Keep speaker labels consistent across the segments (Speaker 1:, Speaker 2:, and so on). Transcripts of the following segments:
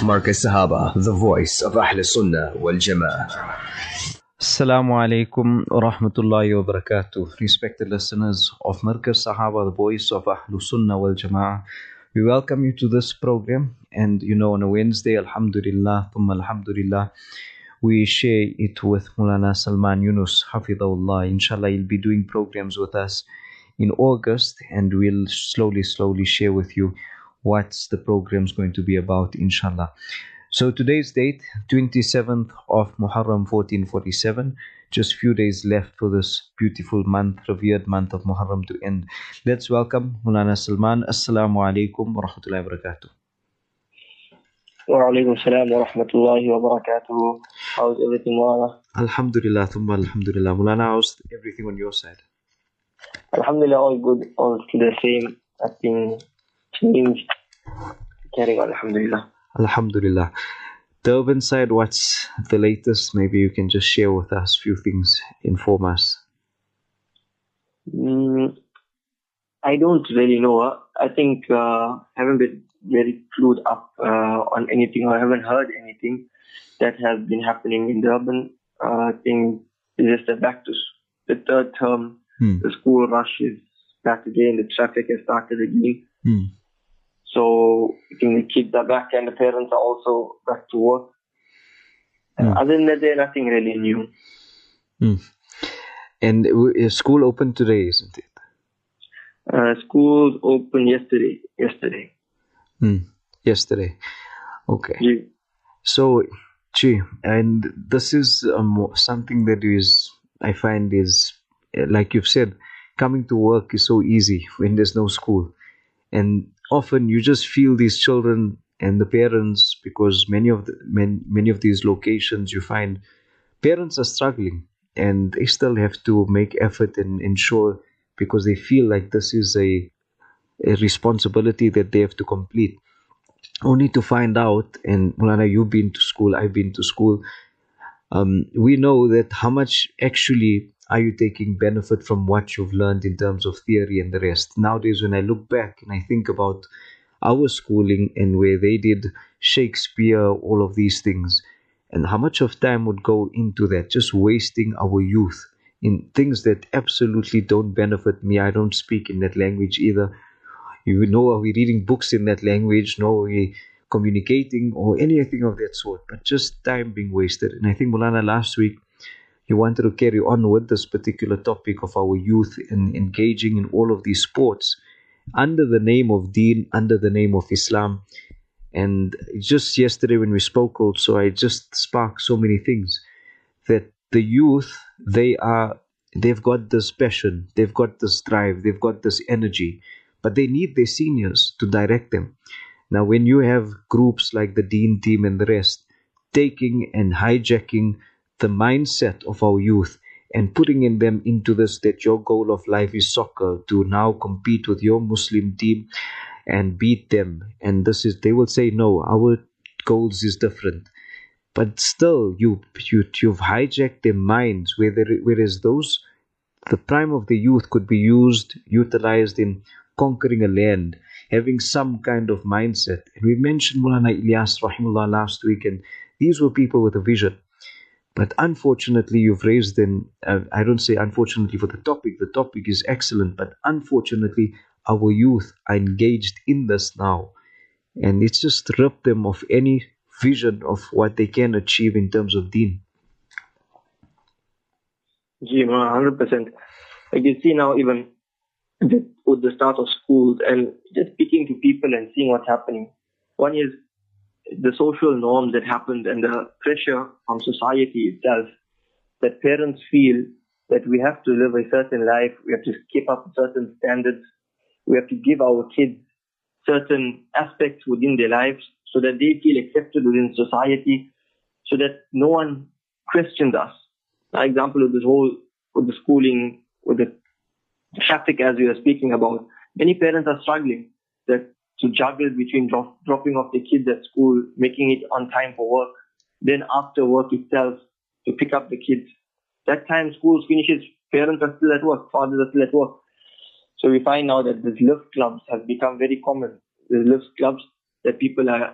Speaker 1: Markaz Sahaba, the voice of Ahl Sunnah wal Jama'ah.
Speaker 2: Assalamu alaikum wa rahmatullahi wa barakatuh. Respected listeners of Markaz Sahaba, the voice of Ahl Sunnah wal Jama'ah. We welcome you to this program. And on a Wednesday, alhamdulillah, thumma alhamdulillah, we share it with Mulana Salman Yunus, Hafidahullah. Inshallah, he'll be doing programs with us in August, and we'll slowly share with you what's the program's going to be about, inshallah. So today's date, 27th of Muharram 1447, just few days left for this beautiful month, revered month of Muharram to end. Let's welcome Mulana Salman. Assalamu alaikum wa rahmatullahi wa barakatuh.
Speaker 3: Wa alaikum salam wa rahmatullahi wa barakatuh. How's everything, Mulana?
Speaker 2: Alhamdulillah, thumma alhamdulillah. Mulana, how's everything on your side?
Speaker 3: Alhamdulillah, all good, all still the same. Nothing changed. Carrying on, alhamdulillah.
Speaker 2: Alhamdulillah. The urban side, what's the latest? Maybe you can just share with us a few things, inform us.
Speaker 3: I don't really know. I think haven't been very clued up on anything, or haven't heard anything that has been happening in Durban. I think it's just back to the third term. The school rush is back again. The traffic has started again. So I think the kids are back and the parents are also back to work. Other than that, there's nothing really new.
Speaker 2: And is school open today, isn't it?
Speaker 3: Schools opened yesterday.
Speaker 2: Yesterday. Okay.
Speaker 3: Yeah.
Speaker 2: So, and this is something that is, I find is, like you've said, coming to work is so easy when there's no school. And often you just feel these children and the parents, because many of these locations you find parents are struggling and they still have to make effort and ensure, because they feel like this is a responsibility that they have to complete, only to find out. And Mulana, you've been to school, I've been to school, we know that how much actually are you taking benefit from what you've learned in terms of theory and the rest. Nowadays, when I look back and I think about our schooling and where they did Shakespeare, all of these things, and how much of time would go into that, just wasting our youth in things that absolutely don't benefit me. I don't speak in that language either. Are we reading books in that language? No, are we communicating or anything of that sort? But just time being wasted. And I think, Mulana, last week, you wanted to carry on with this particular topic of our youth and engaging in all of these sports under the name of Deen, under the name of Islam. And just yesterday when we spoke also, I just sparked so many things, that the youth, they've got this passion, they've got this drive, they've got this energy, but they need their seniors to direct them. Now, when you have groups like the Deen team and the rest taking and hijacking the mindset of our youth and putting in them into this, that your goal of life is soccer, to now compete with your Muslim team and beat them. And they will say, no, our goals is different. But still, you've hijacked their minds, whereas the prime of the youth could be utilized in conquering a land, having some kind of mindset. And we mentioned Mulana Ilyas Rahimullah last week, and these were people with a vision. But unfortunately, you've raised them. I don't say unfortunately for the topic is excellent, but unfortunately, our youth are engaged in this now. And it's just stripped them of any vision of what they can achieve in terms of Deen.
Speaker 3: Yeah, 100%. Like you see now, even with the start of schools and just speaking to people and seeing what's happening. One is the social norms that happened and the pressure from society itself, that parents feel that we have to live a certain life, we have to keep up certain standards, we have to give our kids certain aspects within their lives so that they feel accepted within society, so that no one questions us. For example, with the schooling, with the traffic as we are speaking about, many parents are struggling to juggle between dropping off the kids at school, making it on time for work, then after work itself to pick up the kids. That time school finishes, parents are still at work, fathers are still at work. So we find now that these lift clubs have become very common. The lift clubs that people are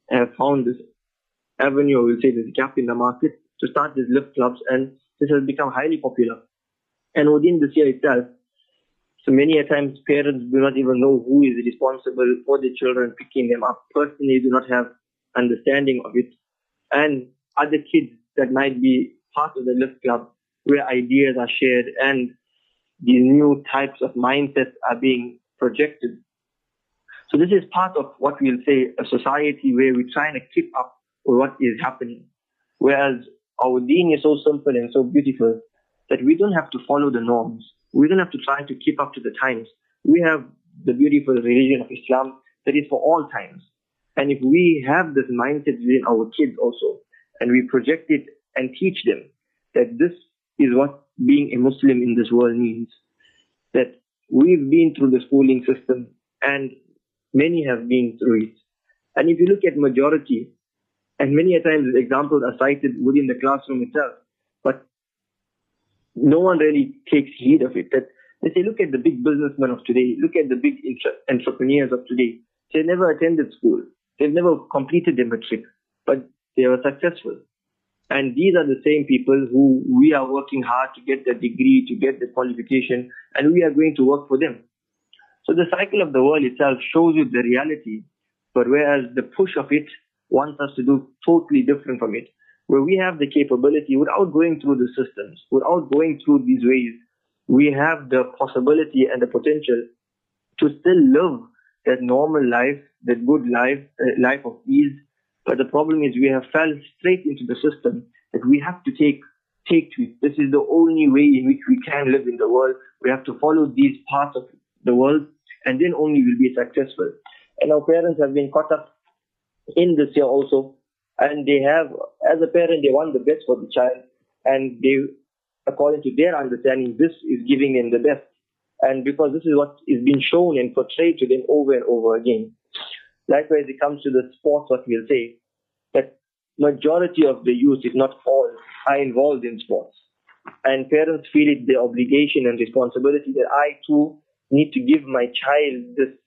Speaker 3: have found this avenue, or we'll say this gap in the market, to start these lift clubs, and this has become highly popular. And within this year itself, so many a times parents do not even know who is responsible for the children picking them up. Personally, do not have understanding of it. And other kids that might be part of the lift club, where ideas are shared and these new types of mindsets are being projected. So this is part of what we'll say a society where we're trying to keep up with what is happening. Whereas our deen is so simple and so beautiful that we don't have to follow the norms. We don't have to try to keep up to the times. We have the beautiful religion of Islam that is for all times. And if we have this mindset within our kids also, and we project it and teach them that this is what being a Muslim in this world means, that we've been through the schooling system and many have been through it. And if you look at majority, and many a times examples are cited within the classroom itself, but no one really takes heed of it. That they say, look at the big businessmen of today, look at the big entrepreneurs of today. They never attended school. They've never completed their matric, but they were successful. And these are the same people who we are working hard to get the degree, to get the qualification, and we are going to work for them. So the cycle of the world itself shows you the reality, but whereas the push of it wants us to do totally different from it, where we have the capability without going through the systems, without going through these ways, we have the possibility and the potential to still live that normal life, that good life, life of ease. But the problem is we have fell straight into the system that we have to take to it. This is the only way in which we can live in the world. We have to follow these parts of the world, and then only we'll be successful. And our parents have been caught up in this year also, and they have, as a parent, they want the best for the child, and they, according to their understanding, this is giving them the best. And because this is what is being shown and portrayed to them over and over again. Likewise, it comes to the sports, what we'll say, that majority of the youth, if not all, are involved in sports. And parents feel it their obligation and responsibility that I too need to give my child this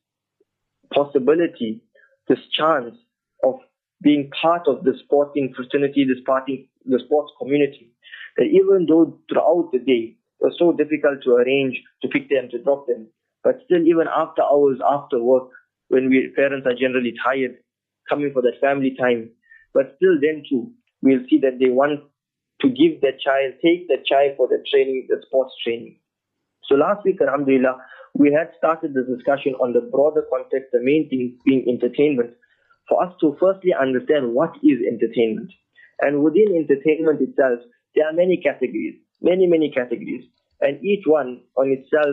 Speaker 3: possibility, this chance of being part of the sporting fraternity, the sports community. That even though throughout the day it was so difficult to arrange to pick them, to drop them, but still even after hours, after work, when parents are generally tired, coming for that family time, but still then too, we'll see that they want to give their child, take the child for the training, the sports training. So last week, alhamdulillah, we had started the discussion on the broader context, the main thing being entertainment, for us to firstly understand what is entertainment. And within entertainment itself, there are many categories, many categories. And each one on itself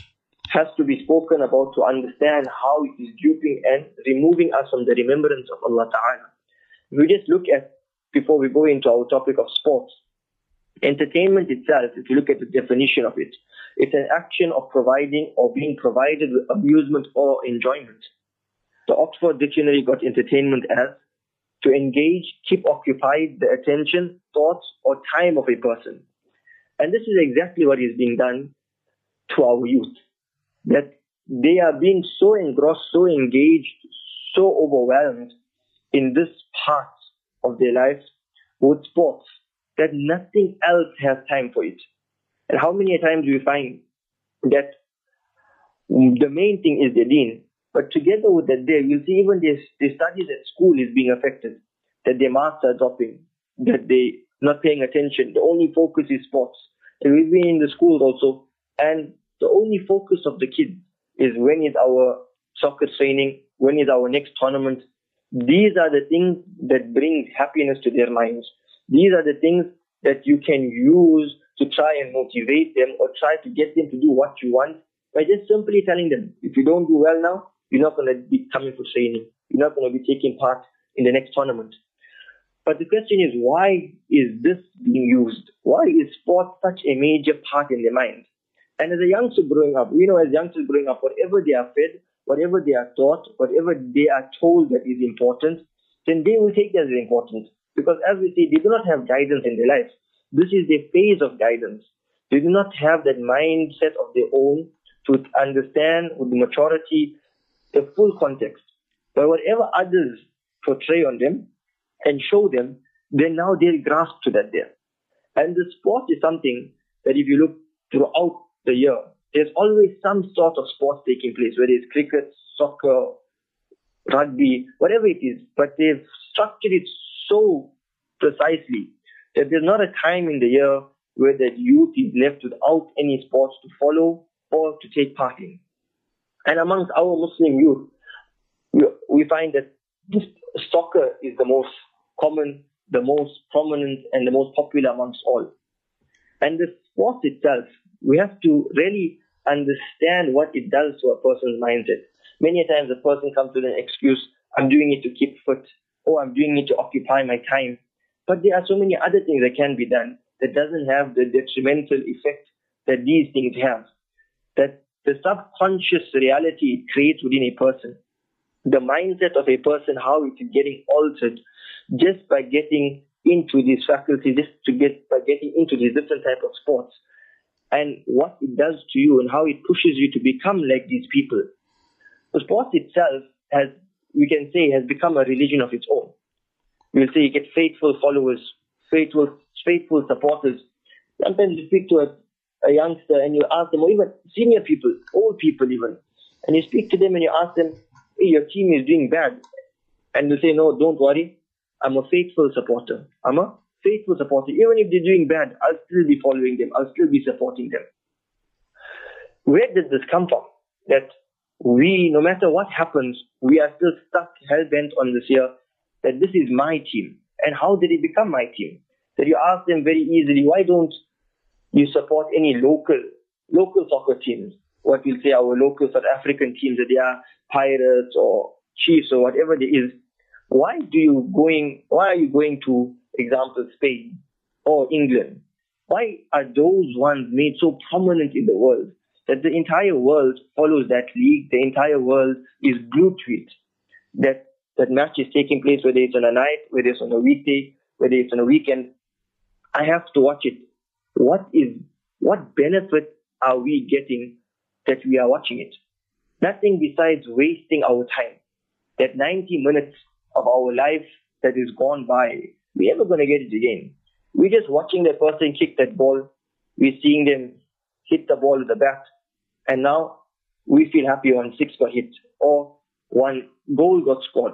Speaker 3: has to be spoken about to understand how it is duping and removing us from the remembrance of Allah Ta'ala. If we just look at, before we go into our topic of sports, entertainment itself, if you look at the definition of it, it's an action of providing or being provided with amusement or enjoyment. The Oxford Dictionary got entertainment as to engage, keep occupied the attention, thoughts, or time of a person. And this is exactly what is being done to our youth. That they are being so engrossed, so engaged, so overwhelmed in this part of their lives with sports that nothing else has time for it. And how many times do we find that the main thing is the deen, but together with that day, you'll see even their studies at school is being affected, that their marks are dropping, that they not paying attention. The only focus is sports. And we've been in the schools also, and the only focus of the kids is when is our soccer training, when is our next tournament. These are the things that bring happiness to their minds. These are the things that you can use to try and motivate them or try to get them to do what you want by just simply telling them, if you don't do well now, you're not going to be coming for training. You're not going to be taking part in the next tournament. But the question is, why is this being used? Why is sport such a major part in their mind? And as a youngster growing up, we know as youngsters growing up, whatever they are fed, whatever they are taught, whatever they are told that is important, then they will take that as important. Because as we see, they do not have guidance in their life. This is their phase of guidance. They do not have that mindset of their own to understand with the maturity the full context. But whatever others portray on them and show them, then now they'll grasp to that there. And the sport is something that if you look throughout the year, there's always some sort of sport taking place, whether it's cricket, soccer, rugby, whatever it is. But they've structured it so precisely that there's not a time in the year where the youth is left without any sports to follow or to take part in. And amongst our Muslim youth, we find that this soccer is the most common, the most prominent, and the most popular amongst all. And the sport itself, we have to really understand what it does to a person's mindset. Many times a person comes with an excuse, I'm doing it to keep fit, or I'm doing it to occupy my time. But there are so many other things that can be done that doesn't have the detrimental effect that these things have. That the subconscious reality it creates within a person, the mindset of a person, how it is getting altered just by getting into these faculties, by getting into these different type of sports, and what it does to you and how it pushes you to become like these people. The sport itself has, we can say, has become a religion of its own. We'll say you get faithful followers, faithful supporters. Sometimes you speak to a youngster and you ask them, or even senior people, old people even, and you speak to them and you ask them, hey, your team is doing bad. And they say, no, don't worry. I'm a faithful supporter. I'm a faithful supporter. Even if they're doing bad, I'll still be following them. I'll still be supporting them. Where did this come from? That we, no matter what happens, we are still stuck hell-bent on this here, that this is my team. And how did it become my team? That you ask them very easily, why don't you support any local soccer teams? What we'll say our local South African teams, that they are Pirates or Chiefs or whatever it is. Why are you going to, example, Spain or England? Why are those ones made so prominent in the world that the entire world follows that league? The entire world is glued to it. That match is taking place, whether it's on a night, whether it's on a weekday, whether it's on a weekend. I have to watch it. What benefit are we getting that we are watching it? Nothing besides wasting our time. That 90 minutes of our life that is gone by, we're never going to get it again. We're just watching that person kick that ball. We're seeing them hit the ball with the bat. And now we feel happy when 6 got hit or 1 goal got scored.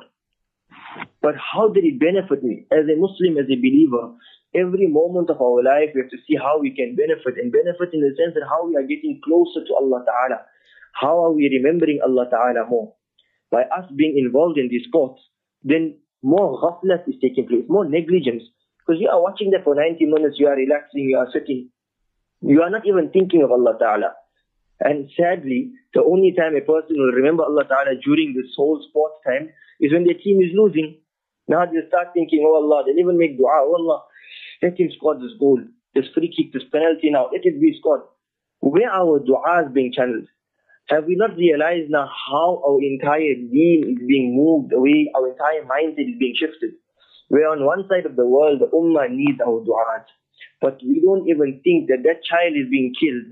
Speaker 3: But how did it benefit me? As a Muslim, as a believer, every moment of our life we have to see how we can benefit, and benefit in the sense that how we are getting closer to Allah Ta'ala. How are we remembering Allah Ta'ala more? By us being involved in these sports, then more ghaflat is taking place, more negligence. Because you are watching that for 90 minutes, you are relaxing, you are sitting. You are not even thinking of Allah Ta'ala. And sadly, the only time a person will remember Allah Ta'ala during this whole sports time is when their team is losing. Now they start thinking, oh Allah, they'll even make dua, oh Allah, let him score this goal, this free kick, this penalty now, let it be scored. Where are our du'as being channeled? Have we not realized now how our entire deen is being moved away, our entire mindset is being shifted? Where on one side of the world, the ummah needs our du'as, but we don't even think that that child is being killed,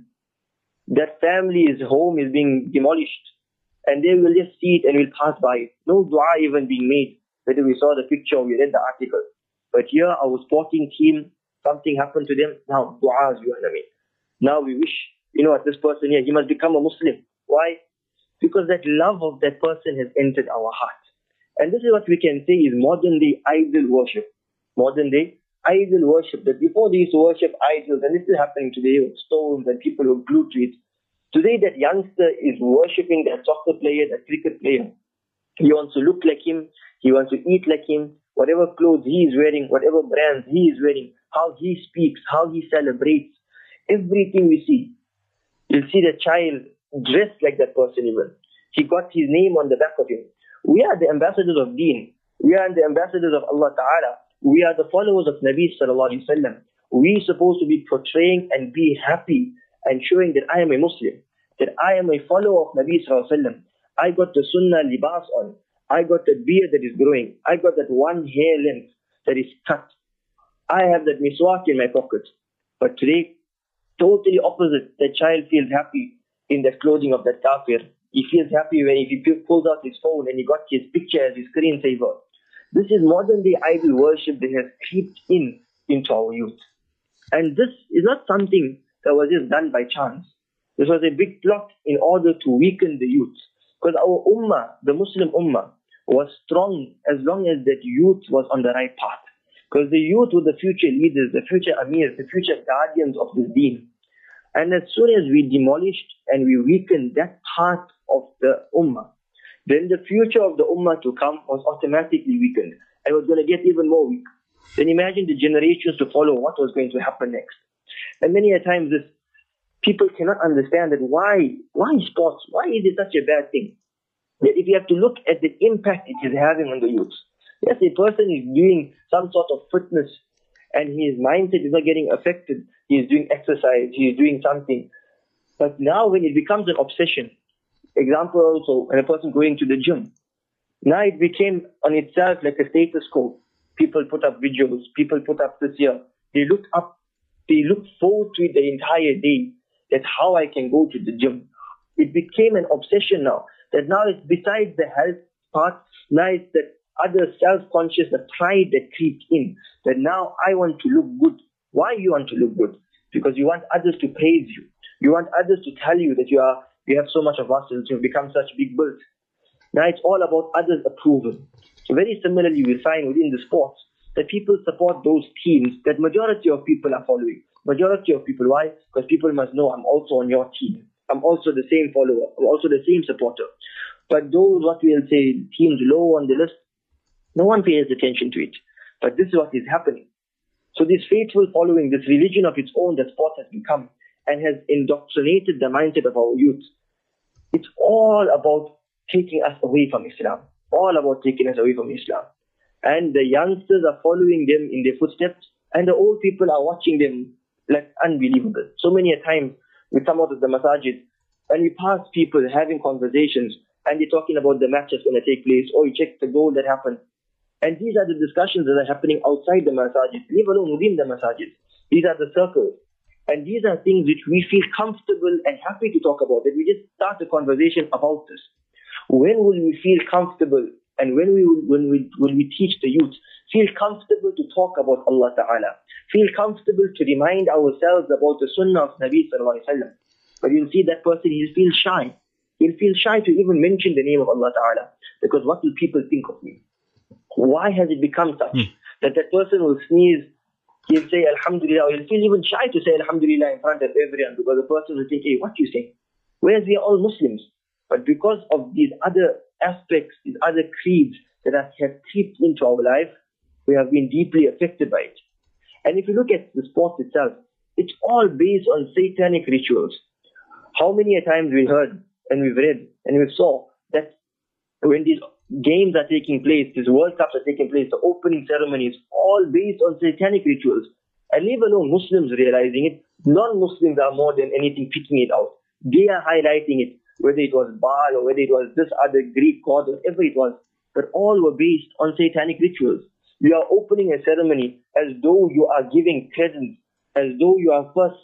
Speaker 3: that family's home is being demolished, and they will just see it and will pass by. No dua even being made, whether we saw the picture or we read the article. But here, our sporting team, something happened to them, now du'as, you know what I mean? Now we wish, this person here, he must become a Muslim. Why? Because that love of that person has entered our heart. And this is what we can say is modern day idol worship. Modern day idol worship. That before they used to worship idols, and this is happening today with stones and people who are glued to it. Today that youngster is worshipping that soccer player, that cricket player. He wants to look like him. He wants to eat like him. Whatever clothes he is wearing, whatever brands he is wearing, how he speaks, how he celebrates, everything we see. You'll see the child dressed like that person even. He got his name on the back of him. We are the ambassadors of Deen. We are the ambassadors of Allah Ta'ala. We are the followers of Nabi Sallallahu Alaihi Wasallam. We are supposed to be portraying and be happy and showing that I am a Muslim, that I am a follower of Nabi Sallallahu Alaihi Wasallam. I got the Sunnah libas on. I got that beard that is growing. I got that one hair length that is cut. I have that miswak in my pocket. But today, totally opposite. The child feels happy in the clothing of that kafir. He feels happy when if he pulls out his phone and he got his picture as his screensaver. This is modern day idol worship that has creeped into our youth. And this is not something that was just done by chance. This was a big plot in order to weaken the youth. Because our ummah, the Muslim ummah, was strong as long as that youth was on the right path. Because the youth were the future leaders, the future amirs, the future guardians of this deen. And as soon as we demolished and we weakened that part of the ummah, then the future of the ummah to come was automatically weakened. And it was going to get even more weak. Then imagine the generations to follow what was going to happen next. And many a times this people cannot understand that why sports? Why is it such a bad thing? That if you have to look at the impact it is having on the youth. Yes, a person is doing some sort of fitness and his mindset is not getting affected. He is doing exercise, he is doing something. But now when it becomes an obsession, example also, when a person going to the gym, now it became on itself like a status quo. People put up videos, people put up this year. They look forward to it the entire day, that how I can go to the gym. It became an obsession now. That now it's besides the health part, now it's that other self-conscious, the pride that creeps in. That now I want to look good. Why you want to look good? Because you want others to praise you. You want others to tell you that you have so much of muscles, you've become such big built. Now it's all about others' approval. So very similarly, we find within the sports that people support those teams that majority of people are following. Majority of people, why? Because people must know I'm also on your team. I'm also the same follower. I'm also the same supporter. But those, what we'll say, teams low on the list, no one pays attention to it. But this is what is happening. So this faithful following, this religion of its own that sport has become and has indoctrinated the mindset of our youth. It's all about taking us away from Islam. All about taking us away from Islam. And the youngsters are following them in their footsteps, and the old people are watching them like unbelievable. So many a time we come out of the masajid and we pass people having conversations and they're talking about the match that's going to take place, or you check the goal that happened. And these are the discussions that are happening outside the masajid, leave alone within the masajid. These are the circles. And these are things which we feel comfortable and happy to talk about, that we just start a conversation about this. When will we feel comfortable, and when we teach the youth, feel comfortable to talk about Allah Ta'ala, feel comfortable to remind ourselves about the sunnah of Nabi Sallallahu Alaihi Wasallam. But you'll see that person, he'll feel shy. He'll feel shy to even mention the name of Allah Ta'ala, because what will people think of me? Why has it become such that person will sneeze, he'll say Alhamdulillah, or he'll feel even shy to say Alhamdulillah in front of everyone, because the person will think, hey, what you say? Whereas we are all Muslims. But because of these other aspects, these other creeds that have creeped into our life, we have been deeply affected by it. And if you look at the sport itself, it's all based on satanic rituals. How many a times we heard and we've read and we saw that when these games are taking place, these World Cups are taking place, the opening ceremonies, all based on satanic rituals. And leave alone Muslims realizing it, non-Muslims are more than anything picking it out. They are highlighting it, whether it was Baal or whether it was this other Greek god, whatever it was. But all were based on satanic rituals. You are opening a ceremony as though you are giving credence, as though you are first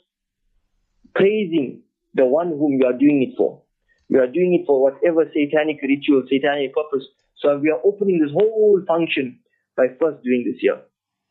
Speaker 3: praising the one whom you are doing it for. You are doing it for whatever satanic ritual, satanic purpose. So we are opening this whole function by first doing this here.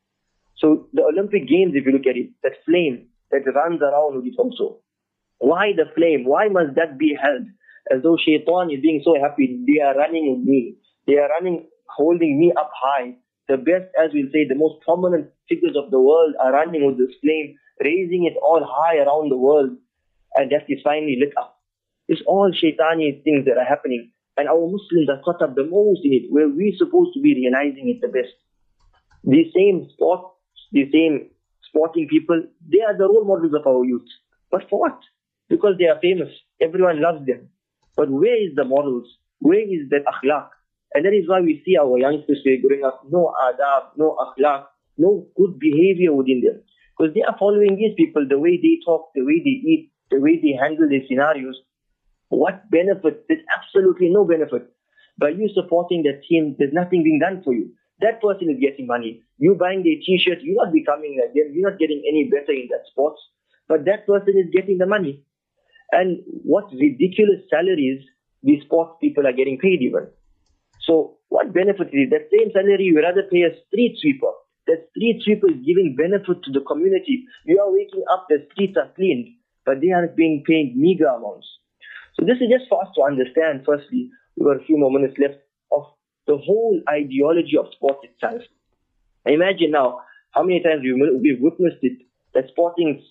Speaker 3: So the Olympic Games, if you look at it, that flame that runs around with it also. Why the flame? Why must that be held? As though Shaitan is being so happy, they are running with me. They are running, holding me up high. The best, as we'll say, the most prominent figures of the world are running with this flame, raising it all high around the world. And that is finally lit up. It's all shaitani things that are happening. And our Muslims are caught up the most in it, where we're supposed to be realizing it the best. These same sporting people, they are the role models of our youth. But for what? Because they are famous. Everyone loves them. But where is the morals? Where is that akhlaq? And that is why we see our youngsters growing up, no adab, no akhlaq, no good behavior within them. Because they are following these people, the way they talk, the way they eat, the way they handle their scenarios. What benefit? There's absolutely no benefit. By you supporting that team, there's nothing being done for you. That person is getting money. You buying their t-shirt, you're not becoming like them. You're not getting any better in that sports. But that person is getting the money. And what ridiculous salaries these sports people are getting paid even. So what benefit is it? That same salary you rather pay a street sweeper. That street sweeper is giving benefit to the community. You are waking up, the streets are cleaned, but they are being paid meager amounts. So this is just for us to understand, firstly, we've got a few more minutes left, of the whole ideology of sport itself. Imagine now how many times we've witnessed it, that sporting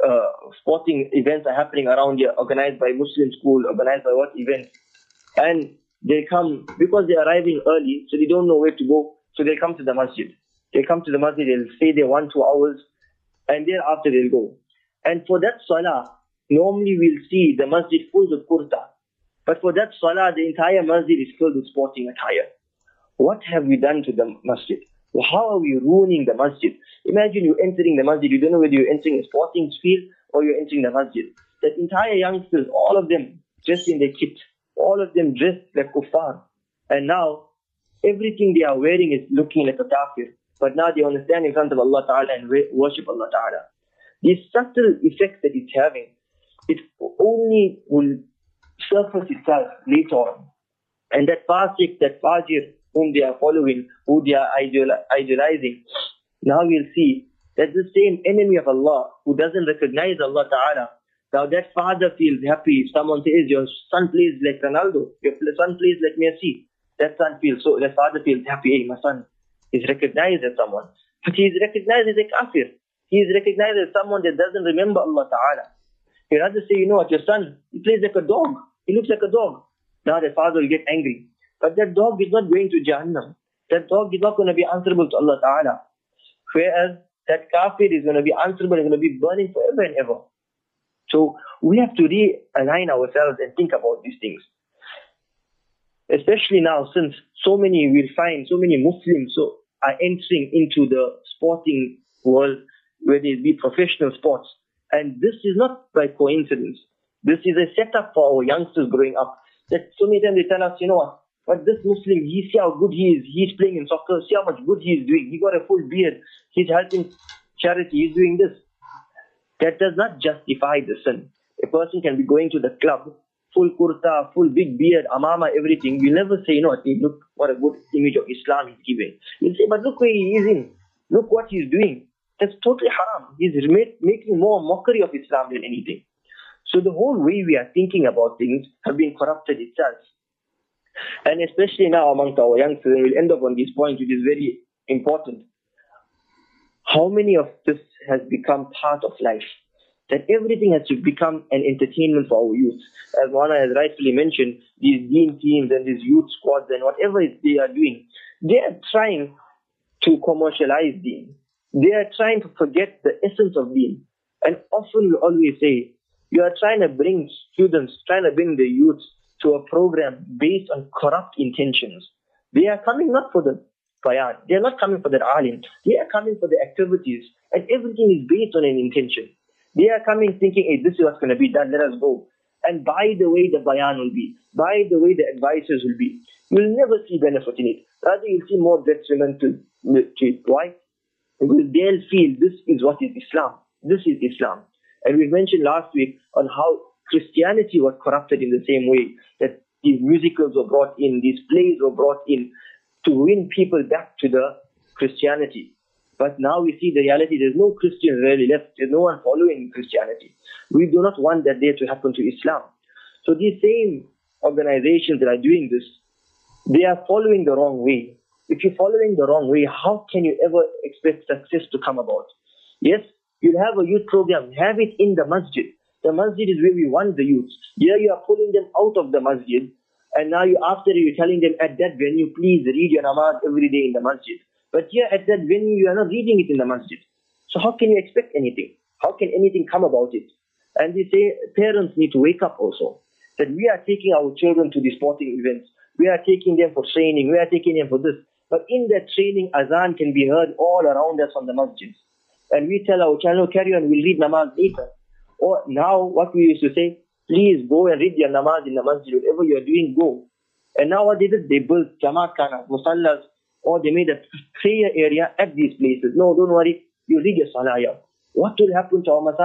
Speaker 3: events are happening around here, organized by Muslim school, organized by what events, and they come, because they're arriving early, so they don't know where to go, so they come to the masjid. They come to the masjid, they'll stay there 1-2 hours, and thereafter they'll go. And for that salah, normally we'll see the masjid full with kurta. But for that salah, the entire masjid is filled with sporting attire. What have we done to the masjid? How are we ruining the masjid? Imagine you entering the masjid, you don't know whether you're entering a sporting field or you're entering the masjid. That entire youngsters, all of them dressed in their kit, all of them dressed like kuffar. And now, everything they are wearing is looking like a kafir. But now they want to stand in front of Allah Ta'ala and worship Allah Ta'ala. These subtle effects that it's having, it only will surface itself later on. And that fasik, that fajir, whom they are following, who they are idolizing, now we'll see that the same enemy of Allah, who doesn't recognize Allah Ta'ala, now that father feels happy if someone says, your son plays like Ronaldo, your son plays like Messi. That father feels happy, hey, my son is recognized as someone. But he is recognized as a kafir. He is recognized as someone that doesn't remember Allah Ta'ala. He'd rather say, you know what, your son, he plays like a dog. He looks like a dog. Now the father will get angry. But that dog is not going to Jahannam. That dog is not going to be answerable to Allah Ta'ala. Whereas that kafir is going to be answerable and going to be burning forever and ever. So we have to realign ourselves and think about these things. Especially now, since we'll find so many Muslims are entering into the sporting world, where they be professional sports. And this is not by coincidence. This is a setup for our youngsters growing up. That so many times they tell us, you know what, but this Muslim, see how good he is. He's playing in soccer. See how much good he is doing. He got a full beard. He's helping charity. He's doing this. That does not justify the sin. A person can be going to the club, full kurta, full big beard, amama, everything. You'll never say, you know what, hey, look what a good image of Islam he's giving. You'll say, but look where he is in. Look what he's doing. That's totally haram. He's making more mockery of Islam than anything. So the whole way we are thinking about things have been corrupted itself. And especially now amongst our youngsters, and we'll end up on this point, which is very important. How many of this has become part of life? That everything has to become an entertainment for our youth. As Maulana has rightfully mentioned, these deen teams and these youth squads and whatever they are doing, they are trying to commercialize deen. They are trying to forget the essence of deen. And often we always say, you are trying to bring students, trying to bring the youth to a program based on corrupt intentions. They are coming not for the bayan, they are not coming for the alim, they are coming for the activities, and everything is based on an intention. They are coming thinking, hey, this is what's going to be done, let us go. And by the way the bayan will be, by the way the advices will be, you will never see benefit in it. Rather, you'll see more detrimental to it. Why? Because they'll feel this is what is Islam. This is Islam. And we mentioned last week on how Christianity was corrupted in the same way, that these musicals were brought in, these plays were brought in to win people back to the Christianity. But now we see the reality, there's no Christians really left, there's no one following Christianity. We do not want that day to happen to Islam. So these same organizations that are doing this, they are following the wrong way. If you're following the wrong way, how can you ever expect success to come about? Yes, you'll have a youth program, have it in the masjid. The masjid is where we want the youth. Here you are pulling them out of the masjid, and now you're telling them at that venue, please read your namaz every day in the masjid. But here at that venue, you are not reading it in the masjid. So how can you expect anything? How can anything come about it? And they say parents need to wake up also. That we are taking our children to the sporting events. We are taking them for training. We are taking them for this. But in that training, azan can be heard all around us on the masjids. And we tell our child, no, carry on, we'll read namaz later. Or now, what we used to say, please go and read your namaz in the masjid. Whatever you are doing, go. And now what they did, they built jamaat khana, musallas, or they made a prayer area at these places. No, don't worry, you read your salah. What will happen to our masajid?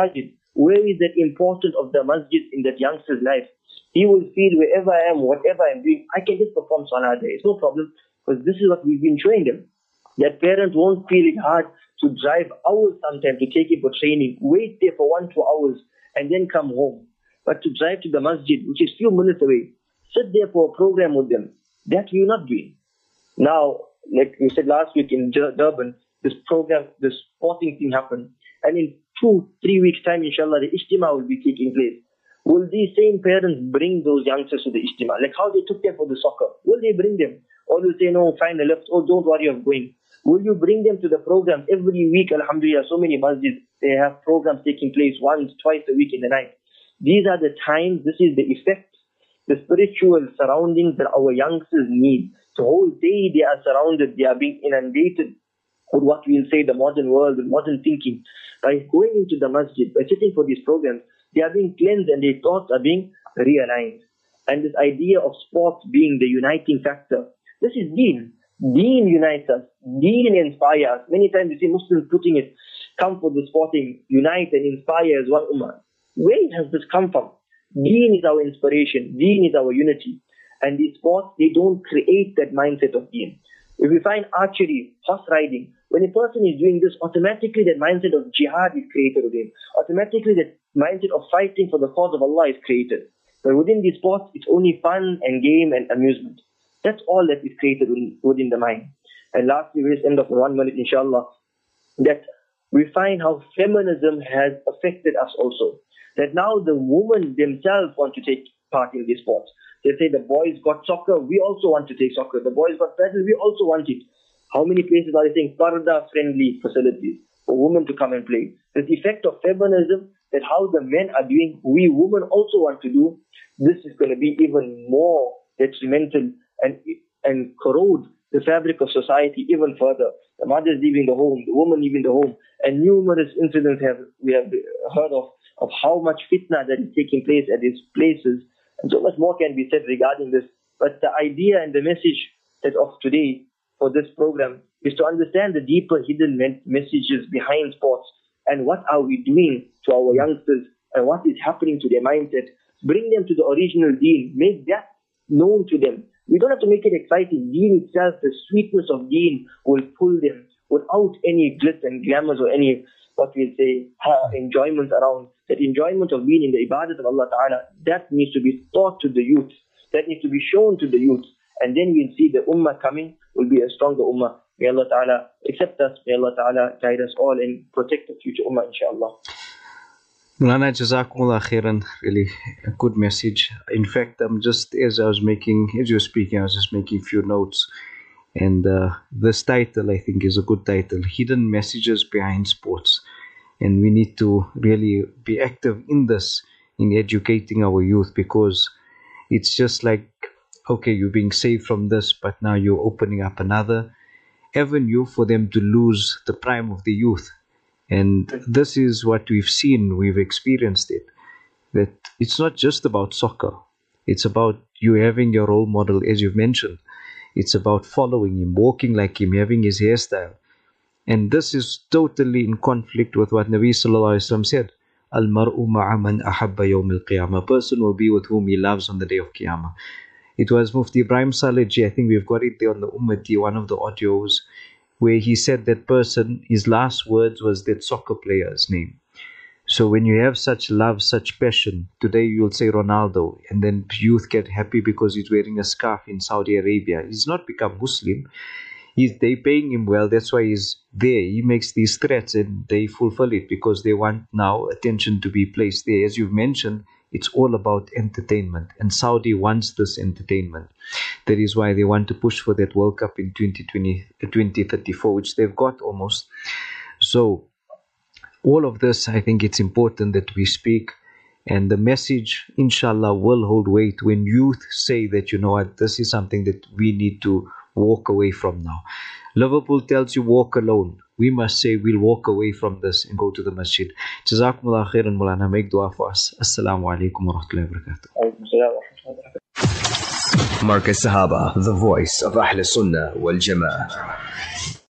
Speaker 3: where is that importance of the masjid in that youngster's life? He will feel wherever I am, whatever I'm doing, I can just perform salah there. It's no problem, because this is what we've been showing them. That parents won't feel it hard to drive hours sometimes to take him for training, wait there for 1-2 hours, and then come home. But to drive to the masjid, which is few minutes away, sit there for a program with them, that we're not doing. Now, like we said last week in Durban, this program, this sporting thing happened, and in 2-3 weeks' time, inshallah, the Ijtima will be taking place. Will these same parents bring those youngsters to the Ijtima? Like how they took them for the soccer. Will they bring them? Or will they say, no, fine, I left. Oh, don't worry, I'm going. Will you bring them to the program every week? Alhamdulillah, so many masjids, they have programs taking place once, twice a week in the night. These are the times, this is the effect, the spiritual surroundings that our youngsters need. The whole day they are surrounded, they are being inundated with what we'll say the modern world, the modern thinking. By going into the masjid, by sitting for these programs, they are being cleansed and their thoughts are being realigned. And this idea of sports being the uniting factor, this is deen. Deen unites us. Deen inspires us. Many times you see Muslims putting it, come for the sporting, unite and inspire as one ummah. Where has this come from? Deen is our inspiration. Deen is our unity. And these sports, they don't create that mindset of deen. If we find archery, horse riding, when a person is doing this, automatically that mindset of jihad is created within. Automatically that mindset of fighting for the cause of Allah is created. But within these sports, it's only fun and game and amusement. That's all that is created within the mind. And lastly, we'll end off in 1 minute, inshallah, that we find how feminism has affected us also. That now the women themselves want to take part in these sports. They say the boys got soccer, we also want to take soccer. The boys got paddle, we also want it. How many places are they saying parda-friendly facilities for women to come and play? The effect of feminism, that how the men are doing, we women also want to do, this is going to be even more detrimental and corrode the fabric of society even further. The mothers leaving the home, the woman leaving the home, and numerous incidents we have heard of how much fitna that is taking place at these places. And so much more can be said regarding this. But the idea and the message that of today for this program is to understand the deeper hidden messages behind sports and what are we doing to our youngsters and what is happening to their mindset. Bring them to the original deen. Make that known to them. We don't have to make it exciting. Deen itself, the sweetness of deen will pull them without any glitz and glamours or any, what we'll say, enjoyment around. That enjoyment of being in the ibadat of Allah Ta'ala, that needs to be taught to the youth. That needs to be shown to the youth. And then we'll see the ummah coming will be a stronger ummah. May Allah Ta'ala accept us. May Allah Ta'ala guide us all and protect the future ummah, inshallah.
Speaker 2: Mulana, Jazakumullah khairan, really a good message. In fact, as you were speaking, I was just making a few notes. And this title, I think, is a good title, Hidden Messages Behind Sports. And we need to really be active in this, in educating our youth, because it's just like, okay, you're being saved from this, but now you're opening up another avenue for them to lose the prime of the youth. And this is what we've seen, we've experienced it, that it's not just about soccer. It's about you having your role model, as you've mentioned. It's about following him, walking like him, having his hairstyle. And this is totally in conflict with what Nabi Sallallahu Alaihi Wasallam said. Al-mar'u ma'a man ahabba yawm al-qiyamah. A person will be with whom he loves on the day of Qiyamah. It was Mufti Ibrahim Saleh, I think we've got it there on the Ummati, one of the audios, where he said that person, his last words was that soccer player's name. So when you have such love, such passion, today you'll say Ronaldo, and then youth get happy because he's wearing a scarf in Saudi Arabia. He's not become Muslim. They paying him well, that's why he's there. He makes these threats and they fulfill it because they want now attention to be placed there. As you've mentioned, it's all about entertainment, and Saudi wants this entertainment. That is why they want to push for that World Cup in 2034, which they've got almost. So all of this, I think it's important that we speak, and the message, inshallah, will hold weight when youth say that, you know what, this is something that we need to walk away from now. Liverpool tells you walk alone. We must say we'll walk away from this and go to the masjid. Jazakumullah khairan, Mulana. Make dua for us. Assalamu alaikum wa rahmatullahi wa barakatuh.
Speaker 1: Markaz Sahaba, the voice of Ahl Sunnah wal Jama'ah.